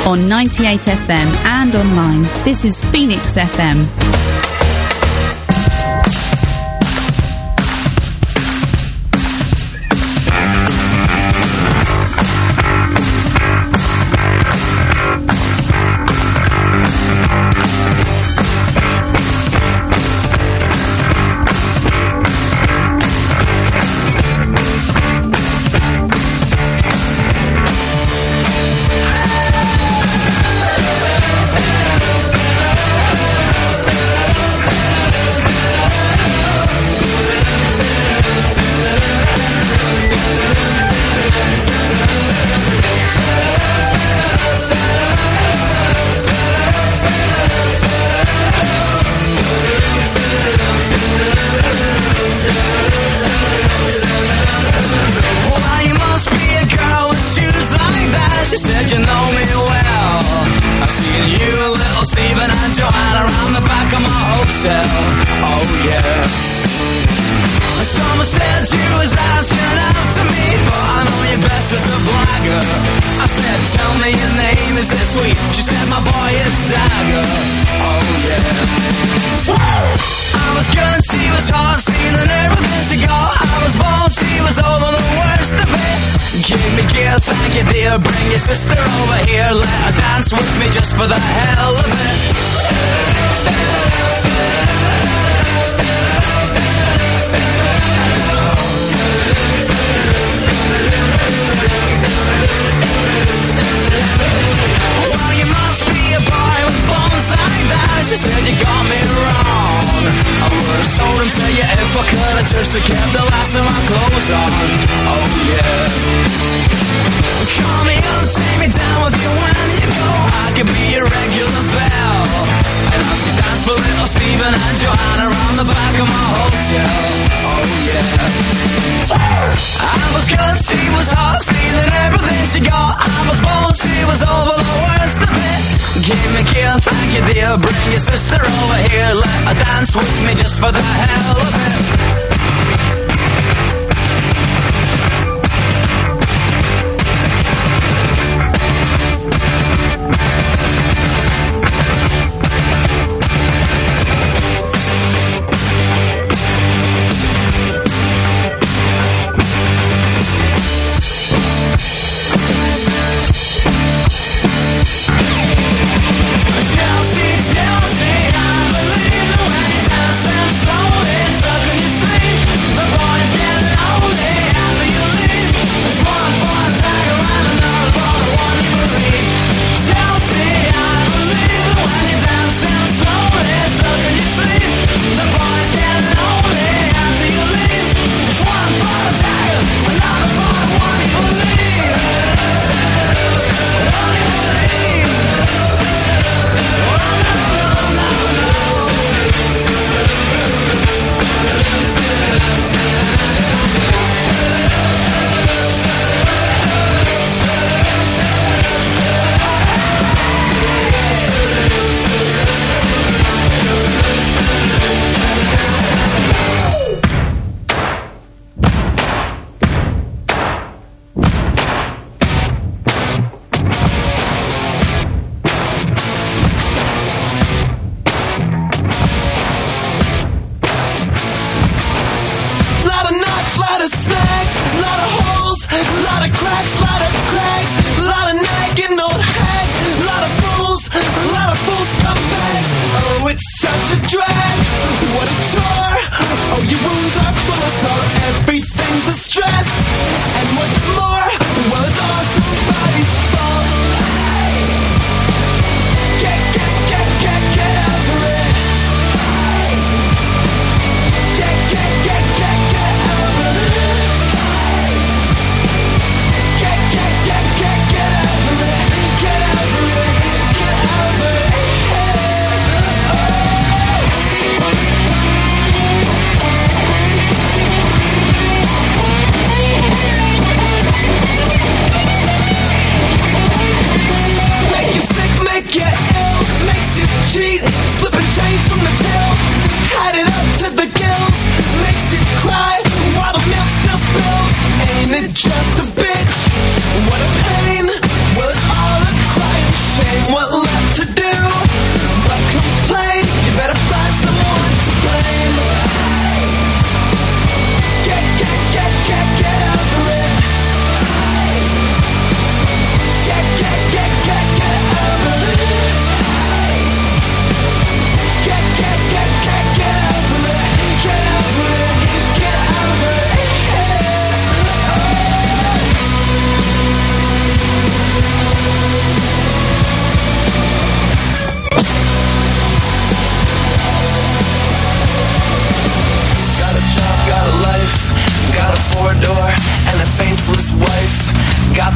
on 98 FM and online. This is Phoenix FM. Chelsea, I believe the way it does and slowly stuck in your sleep.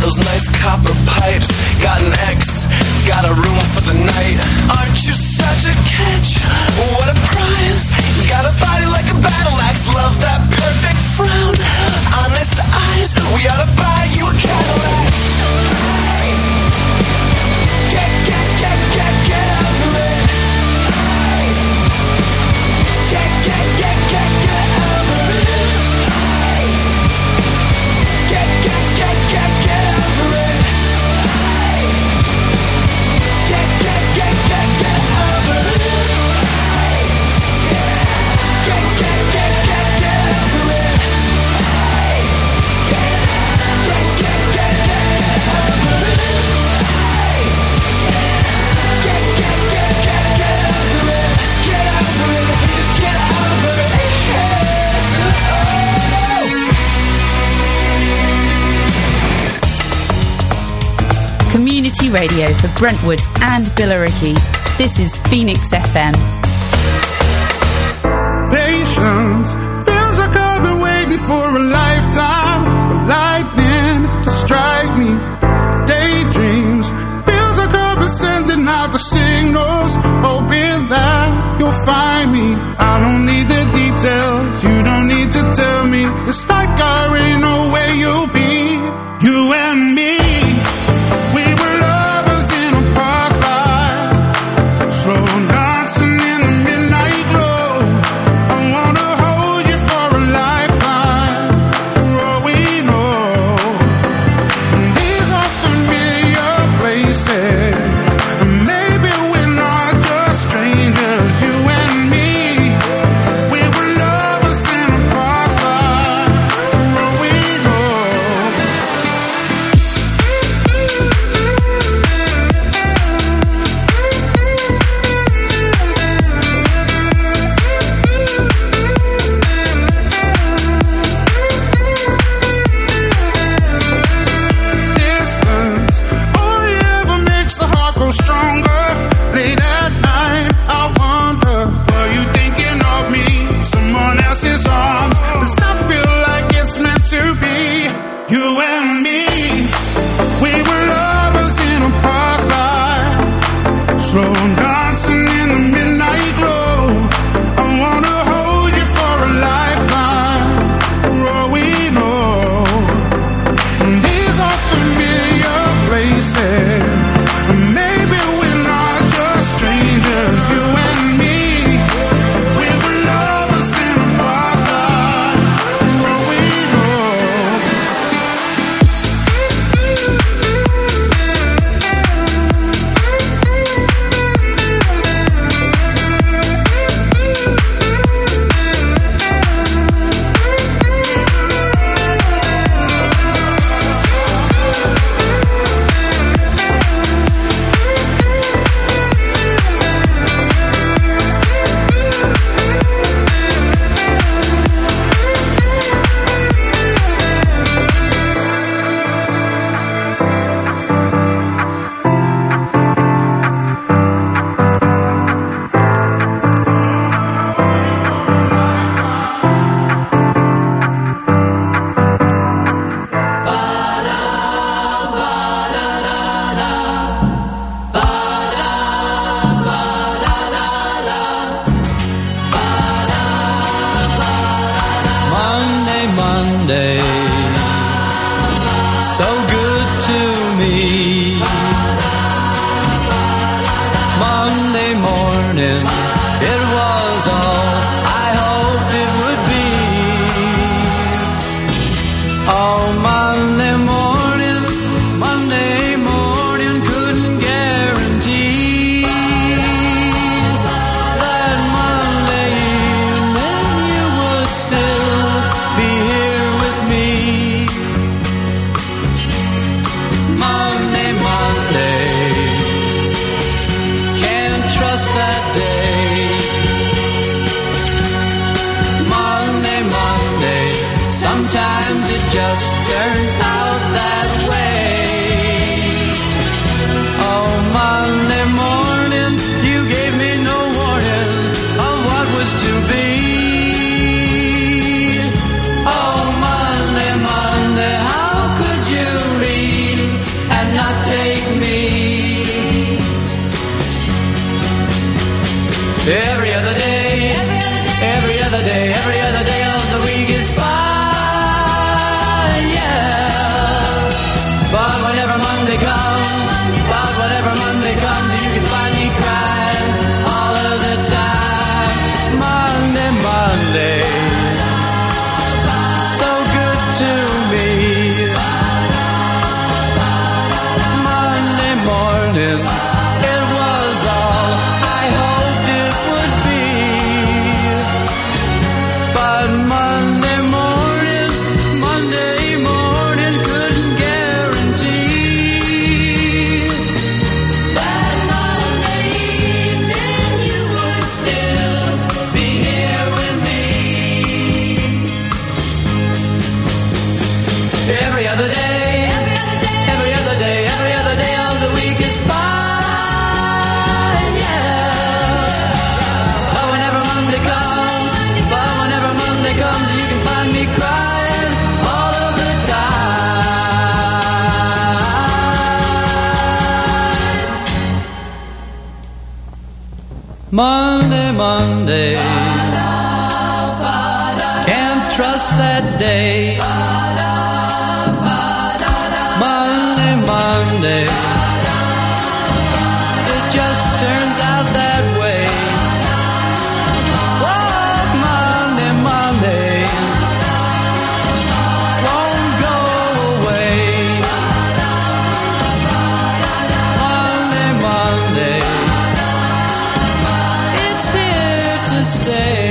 those nice copper pipes. Got an ex, got a room for the night. Aren't you such a catch? What a prize. Got a body like a battle axe. Love that perfect frown. Honest eyes. We ought to buy you a Cadillac. Get over it. Get over it. Community radio for Brentwood and Billericay. This is Phoenix FM. Patience feels like I've been waiting for a lifetime for lightning to strike me. Daydreams feels like I've been sending out the signals, hoping that you'll find me. I don't need the details, you don't need to tell me. It's like I already know where you'll be. You and me. Sometimes it just turns out that way. Oh, Monday morning, you gave me no warning of what was to be. Oh, Monday, Monday, how could you leave? Every other day, every other day, every other day of the week is fine, yeah. But whenever Monday comes, you can find me crying all of the time. Monday, Monday, so good to me. Monday morning, it was all I hoped it would be. But Monday morning couldn't guarantee that Monday evening you would still be here with me. Every other day, every other day, every other day of the week is fine, yeah. But whenever Monday comes, you can find me crying all of the time. Monday, can't trust that day. Monday, it just turns out that way. Oh, Monday, won't go away. Monday, it's here to stay.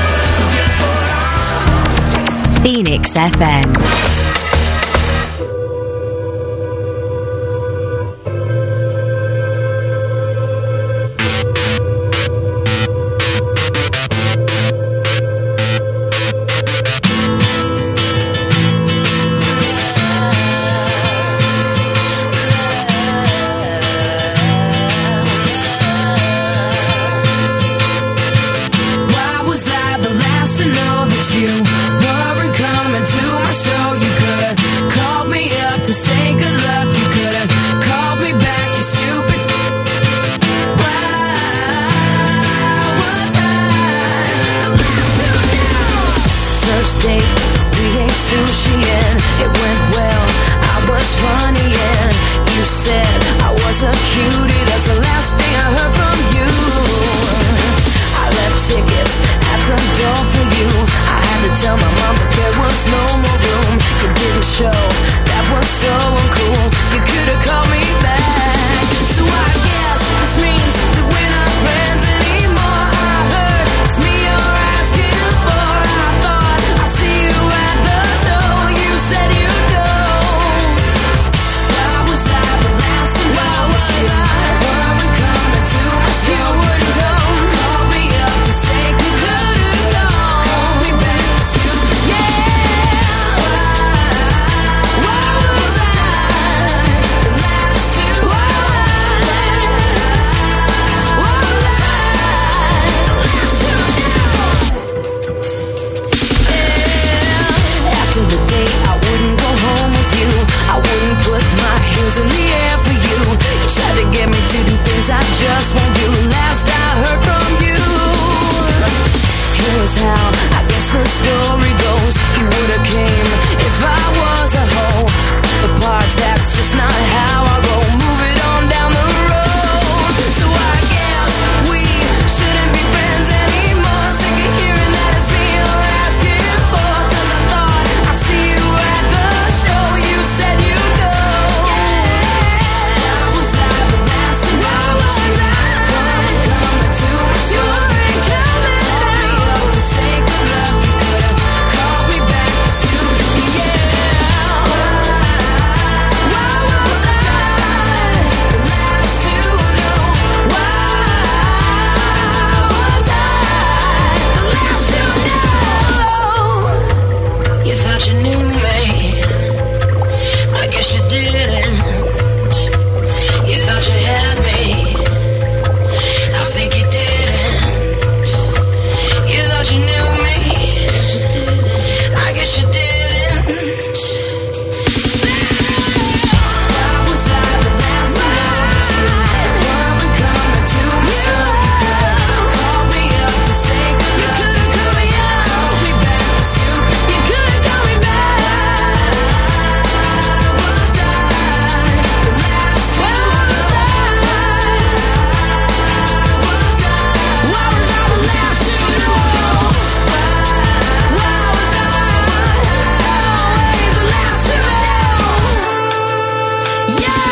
Phoenix FM. so uncool. You could have called me back. So I guess this means that we're not friends anymore. I heard it's me you're asking for. I thought I'd see you at the show. You said you'd go. Why was I the last one? Why was I? Weren't coming to my show. You wouldn't come. Call me up to say you could have gone. Call me back to school. Yeah. Why was I the last two? Why was I the last two? Yeah. After the day I wouldn't go home with you. I wouldn't put my hands in the air for you. You tried to get me to do things I just won't do. Last I heard from you, here's how I guess the story goes. You would've came if I was a hoe. The parts, that's just not how I roll. Move it on down the road. So I guess we shouldn't be friends anymore. Sick of hearing that it's me you're asking for. 'Cause I thought I'd see you at the show. You said you'd go. Why was I the last one? Why was I? Weren't coming to my show. Call me up to say good luck. You could've called me back to school. Yeah. Why was I the last to know? Why was I the last to know? You thought you knew me. I guess you didn't. You thought you had me. I think you didn't. You thought you knew me. I guess you didn't. Why was I the last to know you? Weren't coming to me, so you could've called me up to say good luck. You could've called me up. Called me back to stupid. You could've called me back. Was I the last to know? Why was I the last to know? Why was I always the last to know? Yeah,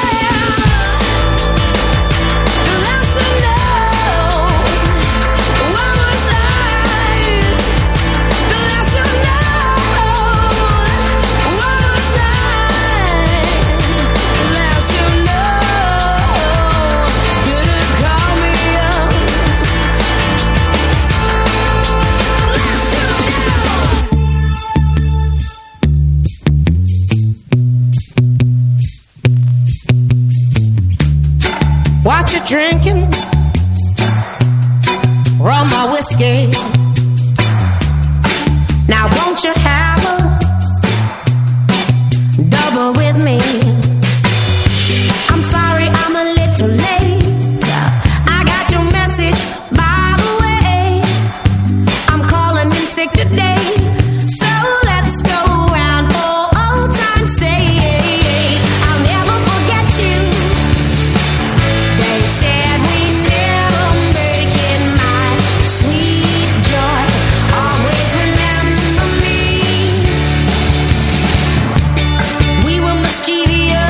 the last to know. Why was I the last to know? Why was I the last to know? Could've called me up. The last to know. What you drinking? Rum or whiskey? Now won't you have a double with me? I'm sorry I'm a little late. I got your message, by the way. I'm calling in sick today. So let's go round for old time's sake. I'll never forget you. They said we never make it, my sweet joy. Always remember me. We were mischievous.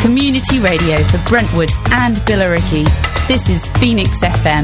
Community radio for Brentwood and Billericay. This is Phoenix FM.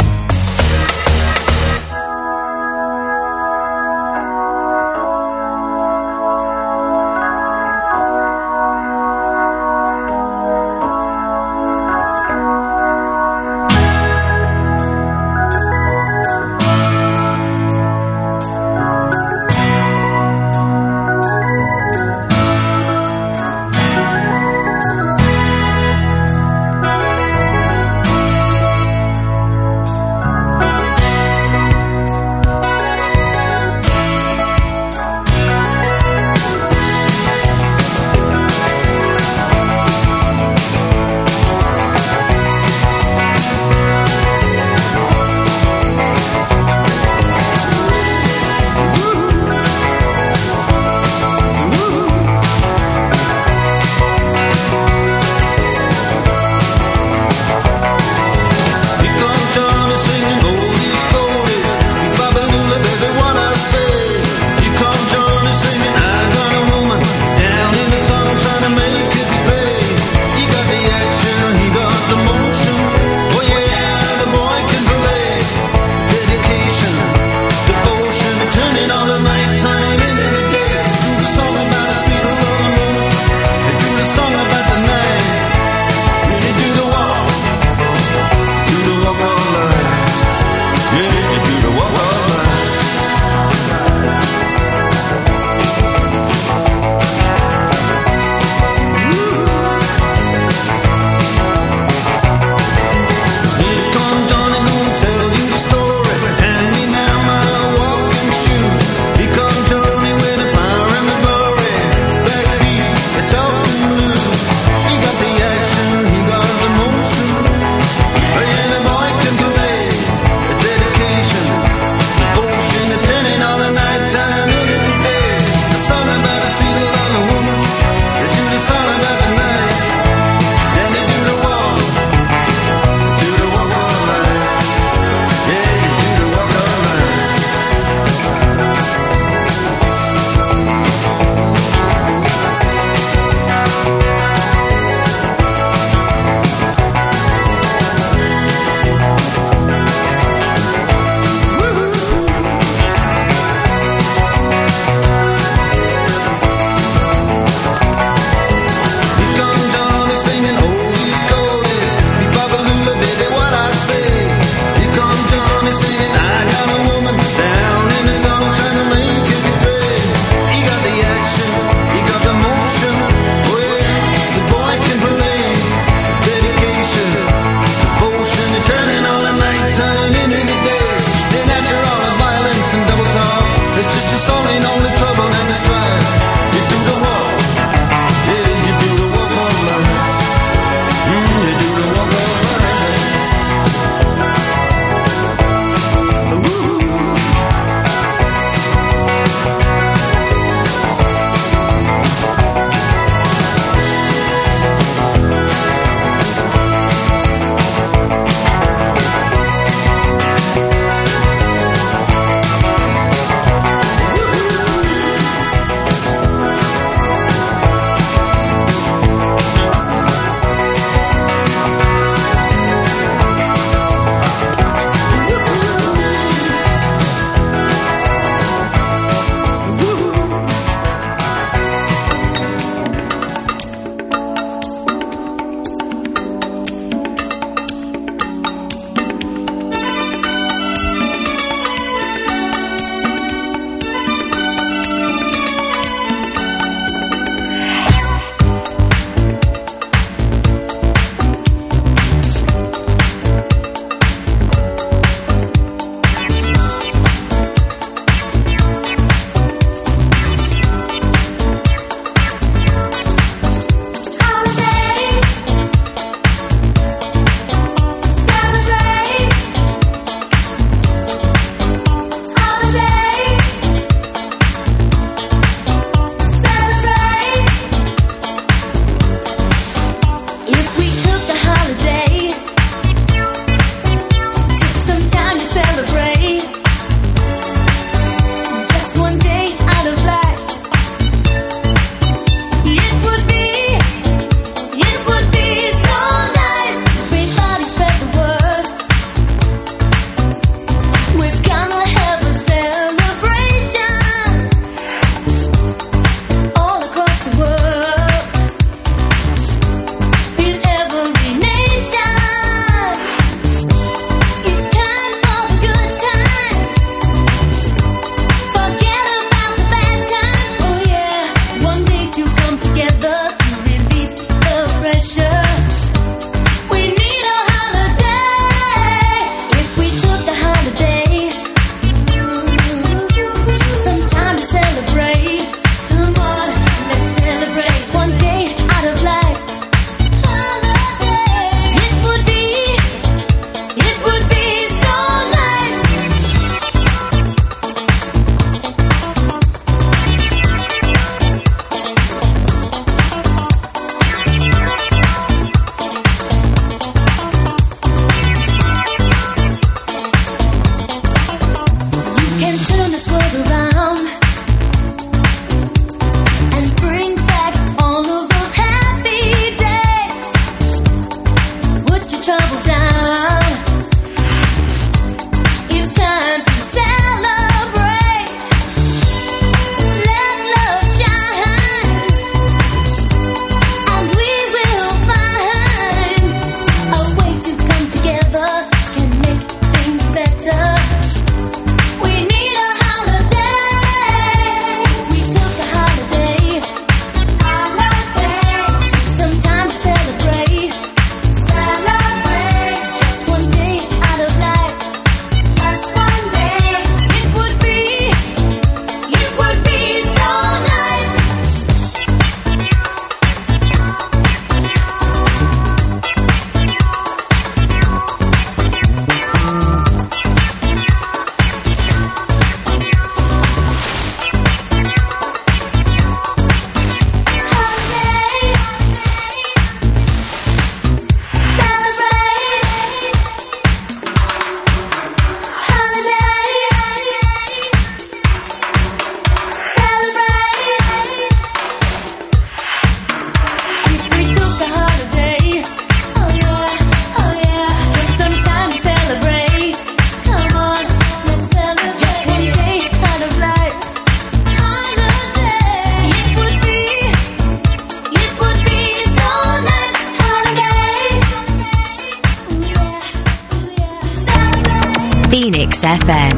FM.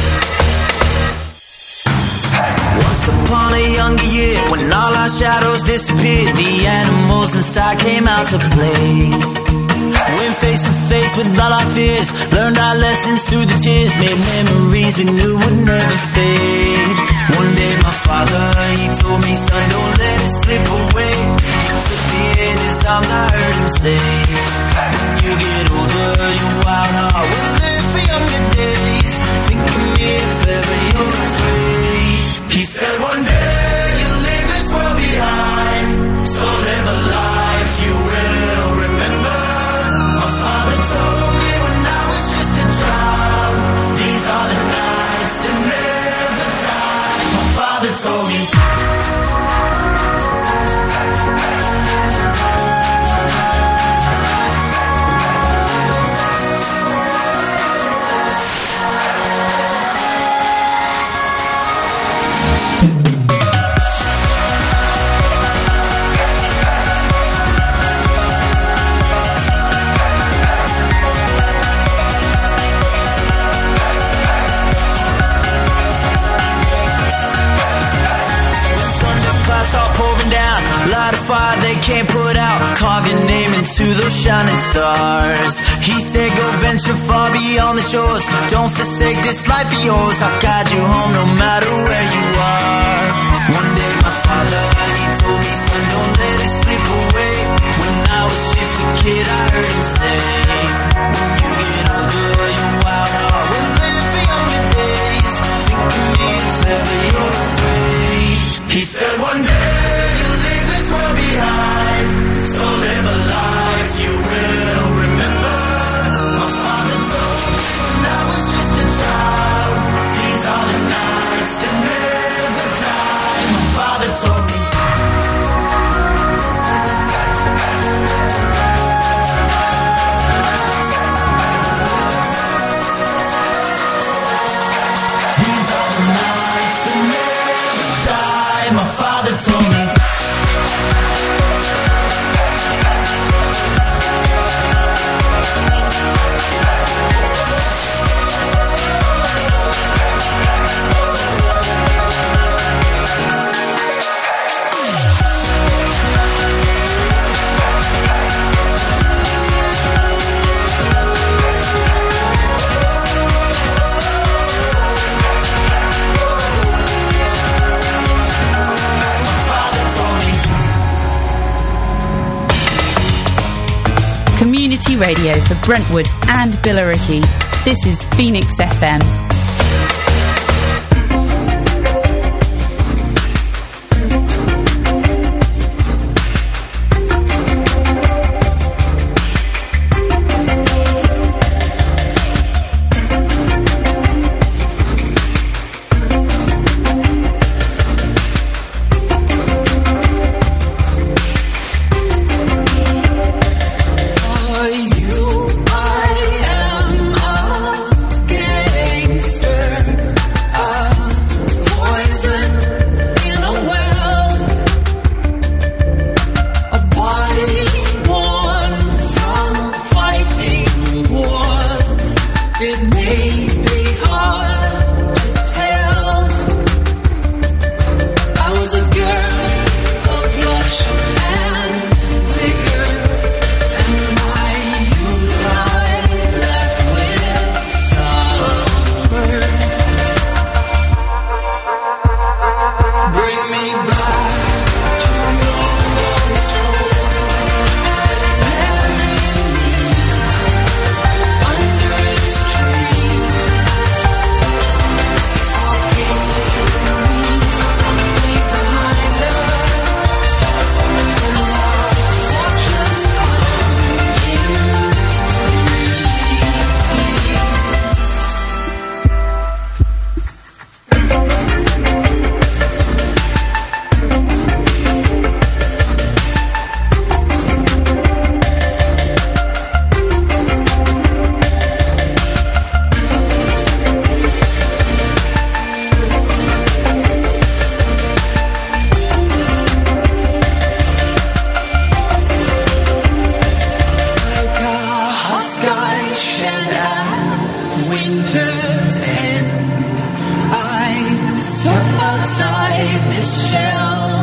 Once upon a younger year, when all our shadows disappeared, the animals inside came out to play. Went face to face with all our fears, learned our lessons through the tears, made memories we knew would never fade. One day my father, he told me, son, don't let it slip away. He took me in his arms, I heard him say, when you get older, your wild heart will live for younger days. Think of me if ever you're afraid. He said one day you'll leave this world behind, so live a life you will remember. My father told me when I was just a child, these are the nights that never die. My father told me. Start pouring down, light a fire they can't put out, carve your name into those shining stars. He said go venture far beyond the shores, don't forsake this life of yours, I'll guide you home no matter where you are. One day my father, he told me, son, don't let it slip away. When I was just a kid I heard him say, when you get older your wild heart will live for younger days. Think of me if ever you're afraid. He said one day you'll leave this world behind, so live a life you will remember. My father told me when I was just a child, these are the nights that never die. My father told me. These are the nights that never die. My father told me. Community radio for Brentwood and Billericay. This is Phoenix FM. For you, I am a outside this shell.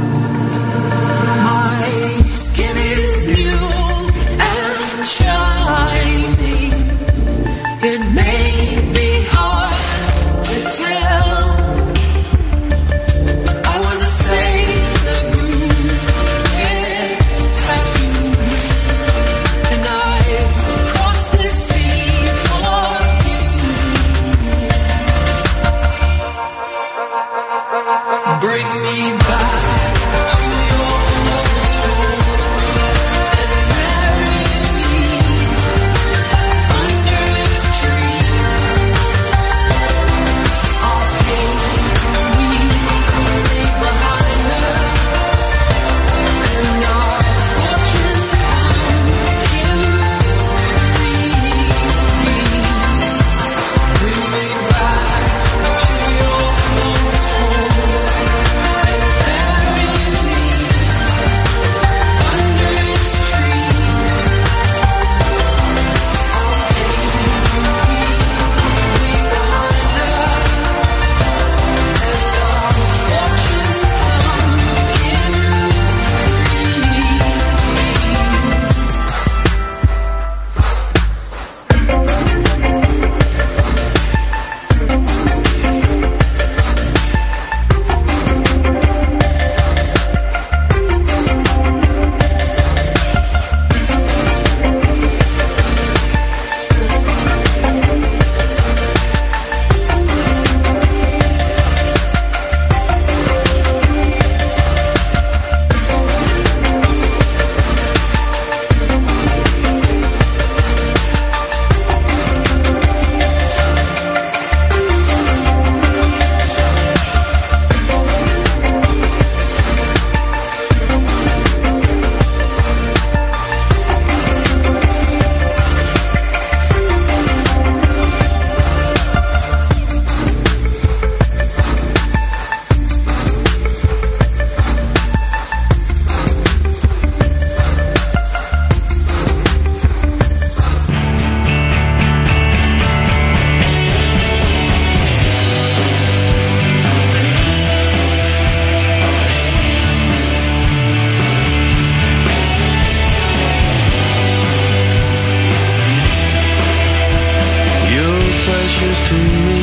My skin is new and shining. It may be hard to tell. I was a Sailor Moon with tattoos, and I crossed the sea for you. Bring me back to your first home and marry me under its tree. Our pain we leave behind us, and our fortunes come in threes. Bring me back to your first home and marry me under its tree. Our pain we leave behind us, and our fortunes come in You're precious to me,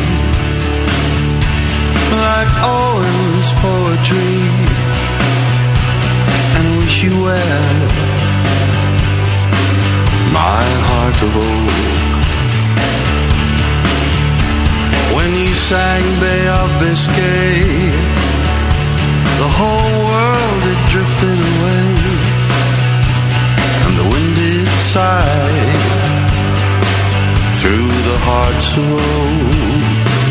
like Owen's poetry, and wish you well, my heart of oak. When you sang Bay of Biscay, the whole world had drifted away, and the wind it sighed through the hearts of oak.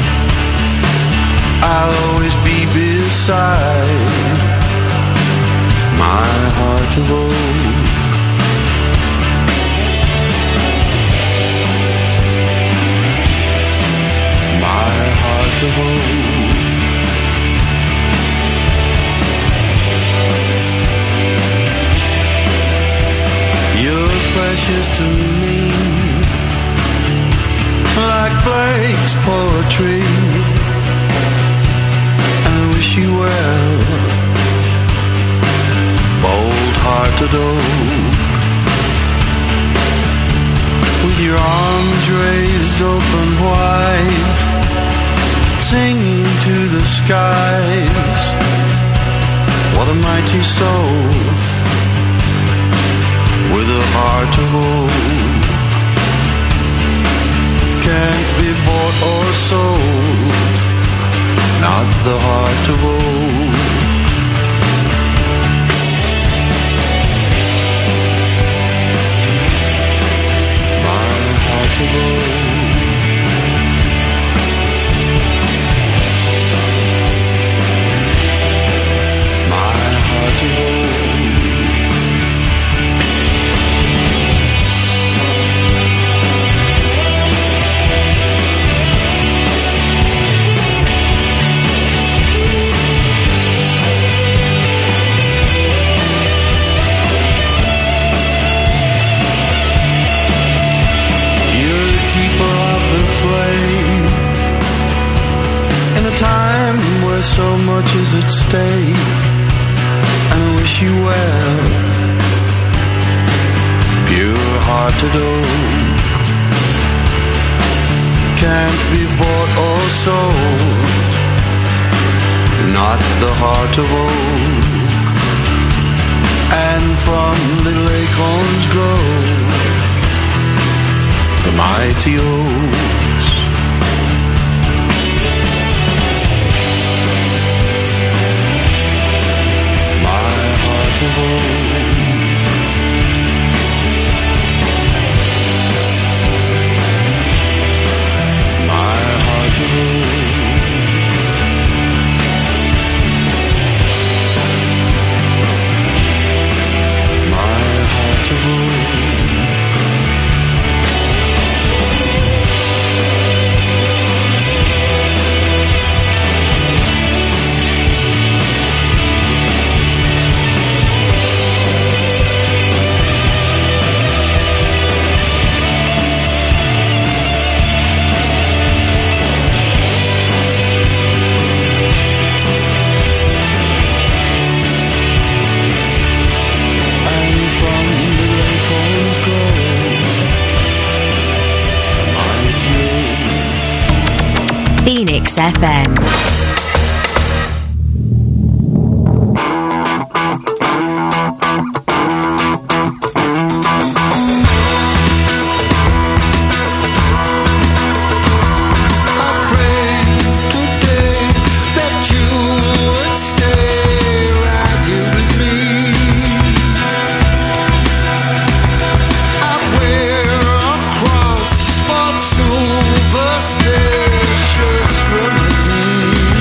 I'll always be beside my heart of oak. My heart of oak. You're precious to me, like Blake's poetry, and I wish you well, bold-hearted oak. With your arms raised open wide, singing to the skies, what a mighty soul, with a heart of oak. Can't be bought or sold, not the heart of oak. My heart of oak. My heart of oak. much is at stake, and I wish you well. Pure-hearted oak can't be bought or sold, not the heart of oak. And from little acorns grow the mighty oaks. My heart of oak, my heart of oak. Phoenix FM. Superstitious remedy.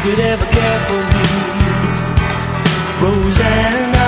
could ever care for me, Rosanna.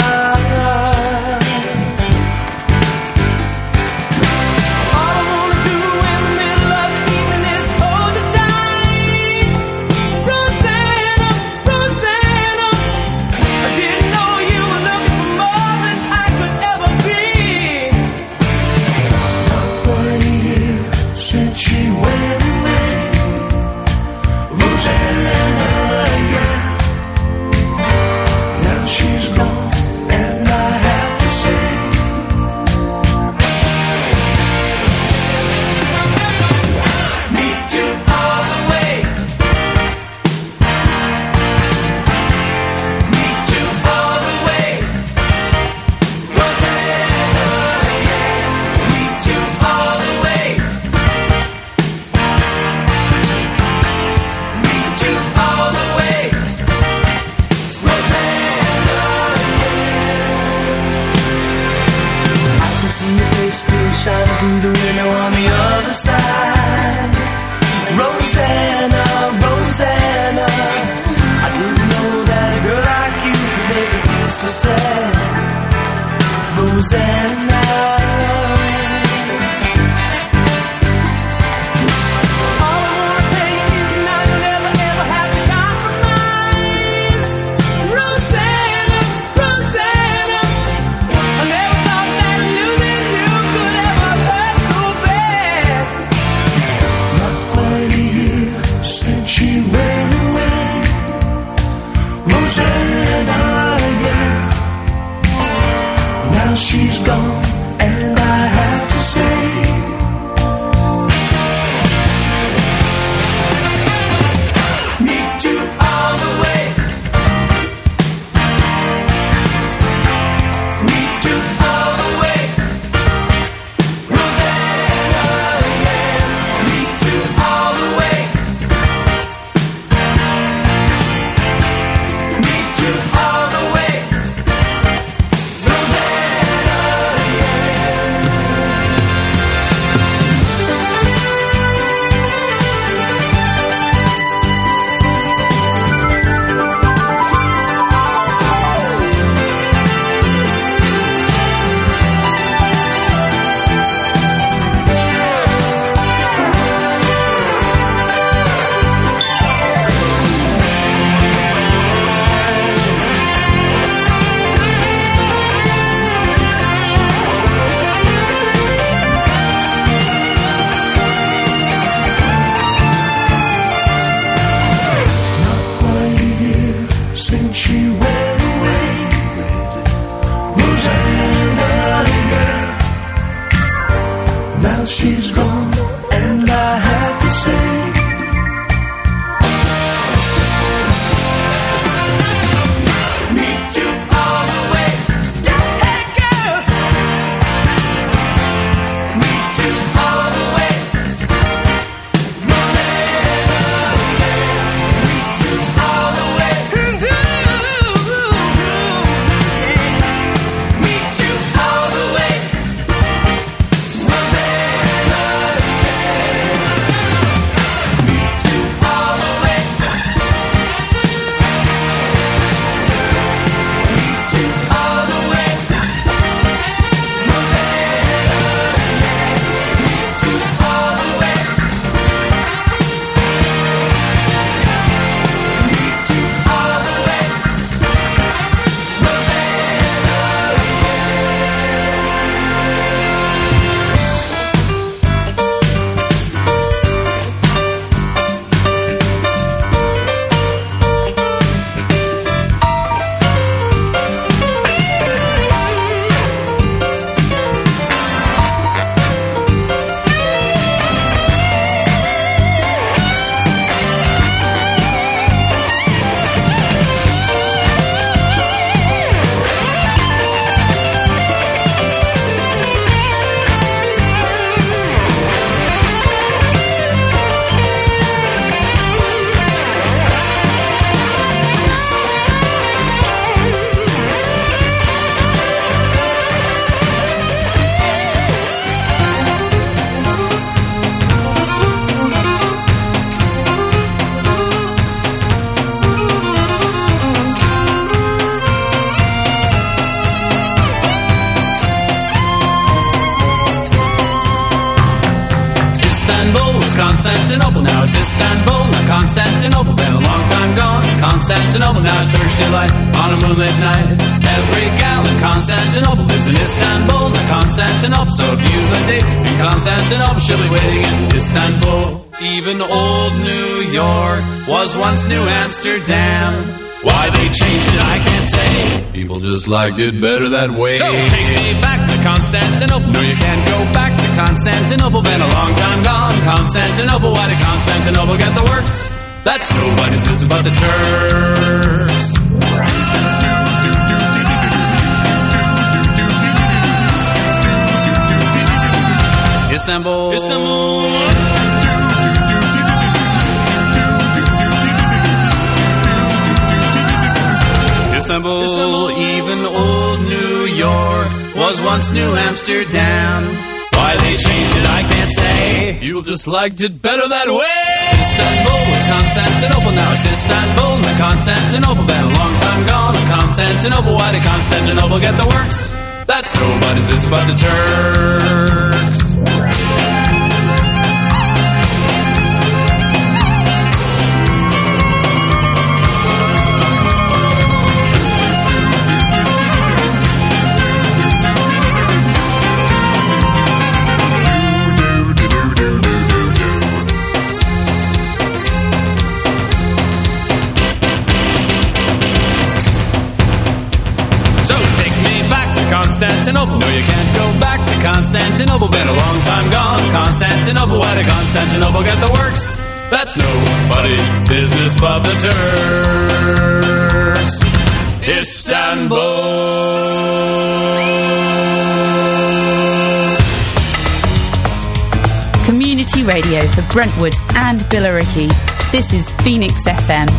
Constantinople, been a long time gone. Constantinople, now it's Turkish delight on a moonlit night. Every gal in Constantinople lives in Istanbul, not Constantinople. So if you've a date in Constantinople, she'll be waiting in Istanbul. Even old New York was once New Amsterdam. Why they changed it, I can't say. People just liked it better that way. So take me back to Constantinople. No, you can't go back to Constantinople. Been a long time gone. Constantinople, why did Constantinople get the works? That's nobody's business but the Turks. Istanbul. Istanbul. Istanbul, even old New York was once New Amsterdam. Why they changed it, I can't say. People just liked it better that way. Istanbul was Constantinople, now it's Istanbul, not Constantinople. Been a long time gone, Constantinople. Why did Constantinople get the works? That's nobody's business but the Turks. Constantinople. No, you can't go back to Constantinople. Been a long time gone. Constantinople. Why did Constantinople get the works? That's nobody's business but the Turks. Istanbul. Community radio for Brentwood and Billericay. This is Phoenix FM.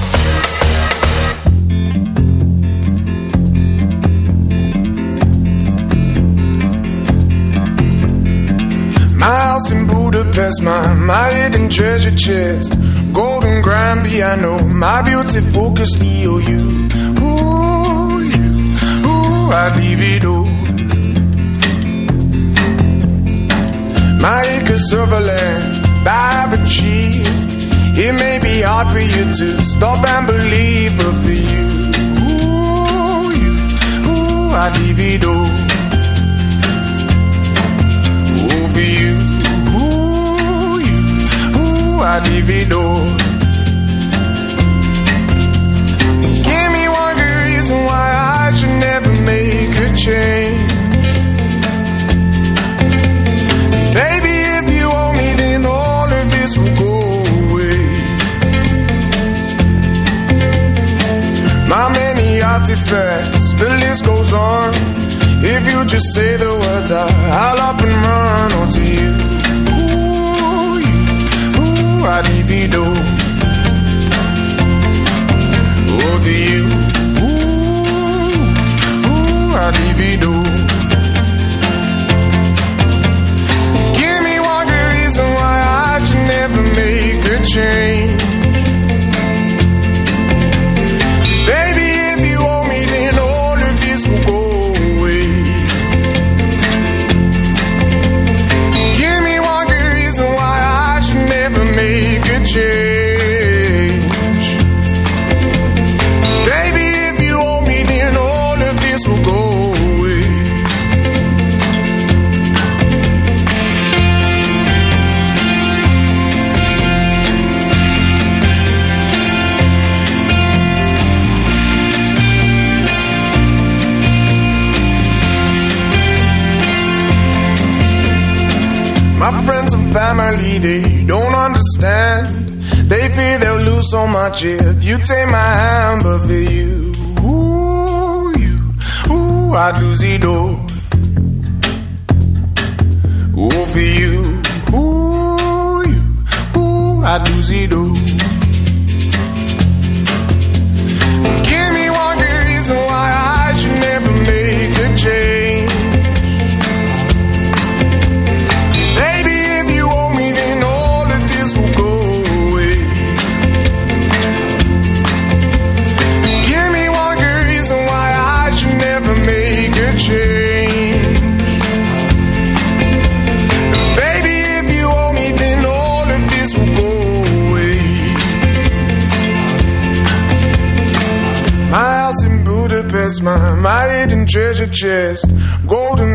My house in Budapest, my hidden treasure chest, golden grand piano, my beauty focused EOU. Ooh, I'd leave it all. My acres of land I've achieved. It may be hard for you to stop and believe, but for you, I'd leave it all. For you, I'd leave it all. Give me one good reason why I should never make a change. Baby, if you owe me, then all of this will go away. My many artifacts, the list goes on. If you just say the words, I'll up and run onto you. I'd leave it all. Over you. I'd leave it all. Give me one good reason why I should never make a change. Baby, if you owe me, then all of this will go. Change. Baby, if you owe me, then all of this will go away. My friends and family, they don't understand. They fear they'll lose so much if you take my hand, but for you, I'd lose it all. Oh, for you, I'd lose it all. Give me one good reason why I should never make a change. Baby, if you owe me, then all of this will go. Change. Baby, if you owe me, then all of this will go away. treasure chest, golden